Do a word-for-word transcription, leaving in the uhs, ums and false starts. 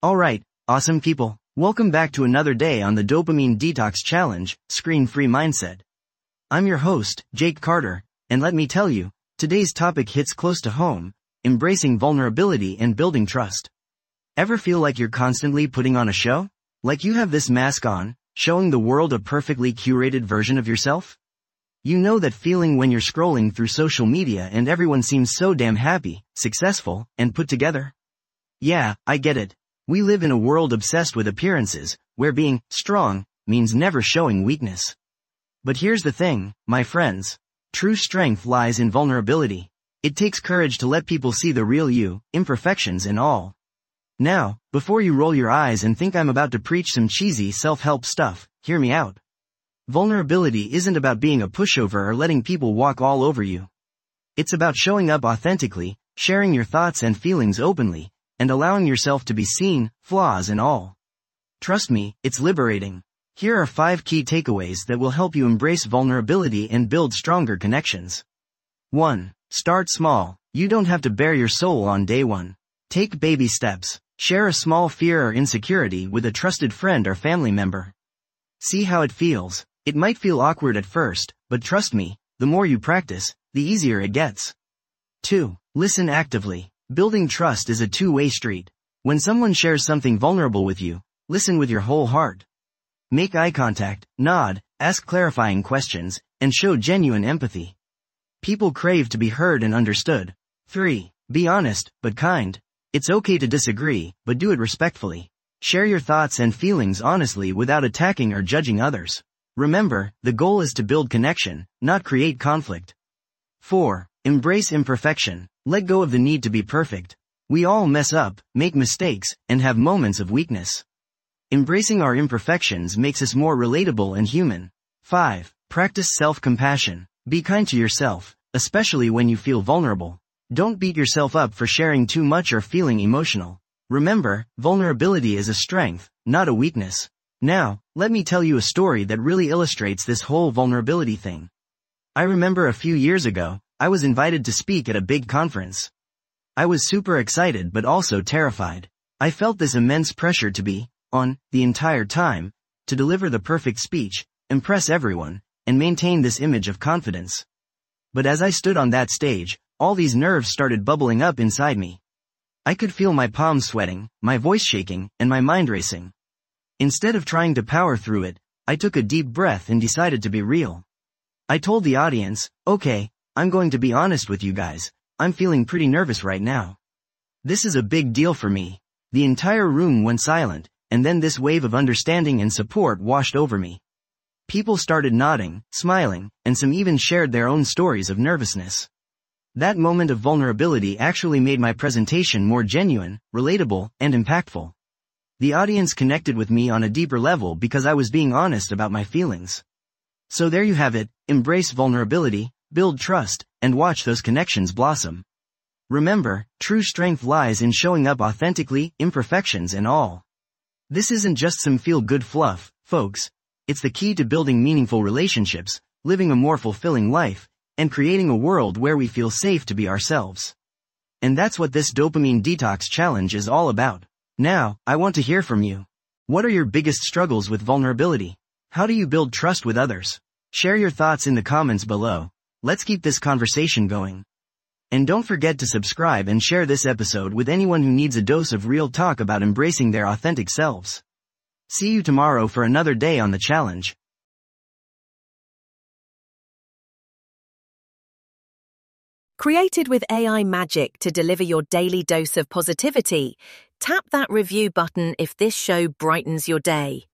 Alright, awesome people. Welcome back to another day on the Dopamine Detox Challenge, Screen-Free Mindset. I'm your host, Jake Carter, and let me tell you, today's topic hits close to home, embracing vulnerability and building trust. Ever feel like you're constantly putting on a show? Like you have this mask on, showing the world a perfectly curated version of yourself? You know that feeling when you're scrolling through social media and everyone seems so damn happy, successful, and put together? Yeah, I get it. We live in a world obsessed with appearances, where being strong means never showing weakness. But here's the thing, my friends. True strength lies in vulnerability. It takes courage to let people see the real you, imperfections and all. Now, before you roll your eyes and think I'm about to preach some cheesy self-help stuff, hear me out. Vulnerability isn't about being a pushover or letting people walk all over you. It's about showing up authentically, sharing your thoughts and feelings openly, and allowing yourself to be seen, flaws and all. Trust me, it's liberating. Here are five key takeaways that will help you embrace vulnerability and build stronger connections. one. Start small. You don't have to bare your soul on day one. Take baby steps. Share a small fear or insecurity with a trusted friend or family member. See how it feels. It might feel awkward at first, but trust me, the more you practice, the easier it gets. two. Listen actively. Building trust is a two-way street. When someone shares something vulnerable with you, listen with your whole heart. Make eye contact, nod, ask clarifying questions, and show genuine empathy. People crave to be heard and understood. three. Be honest, but kind. It's okay to disagree, but do it respectfully. Share your thoughts and feelings honestly without attacking or judging others. Remember, the goal is to build connection, not create conflict. four. Embrace imperfection. Let go of the need to be perfect. We all mess up, make mistakes, and have moments of weakness. Embracing our imperfections makes us more relatable and human. five. Practice self-compassion. Be kind to yourself, especially when you feel vulnerable. Don't beat yourself up for sharing too much or feeling emotional. Remember, vulnerability is a strength, not a weakness. Now, let me tell you a story that really illustrates this whole vulnerability thing. I remember a few years ago, I was invited to speak at a big conference. I was super excited but also terrified. I felt this immense pressure to be on the entire time, to deliver the perfect speech, impress everyone, and maintain this image of confidence. But as I stood on that stage, all these nerves started bubbling up inside me. I could feel my palms sweating, my voice shaking, and my mind racing. Instead of trying to power through it, I took a deep breath and decided to be real. I told the audience, okay, I'm going to be honest with you guys, I'm feeling pretty nervous right now. This is a big deal for me. The entire room went silent, and then this wave of understanding and support washed over me. People started nodding, smiling, and some even shared their own stories of nervousness. That moment of vulnerability actually made my presentation more genuine, relatable, and impactful. The audience connected with me on a deeper level because I was being honest about my feelings. So there you have it, embrace vulnerability, build trust, and watch those connections blossom. Remember, true strength lies in showing up authentically, imperfections and all. This isn't just some feel-good fluff, folks. It's the key to building meaningful relationships, living a more fulfilling life, and creating a world where we feel safe to be ourselves. And that's what this Dopamine Detox Challenge is all about. Now, I want to hear from you. What are your biggest struggles with vulnerability? How do you build trust with others? Share your thoughts in the comments below. Let's keep this conversation going. And don't forget to subscribe and share this episode with anyone who needs a dose of real talk about embracing their authentic selves. See you tomorrow for another day on the challenge. Created with A I magic to deliver your daily dose of positivity, tap that review button if this show brightens your day.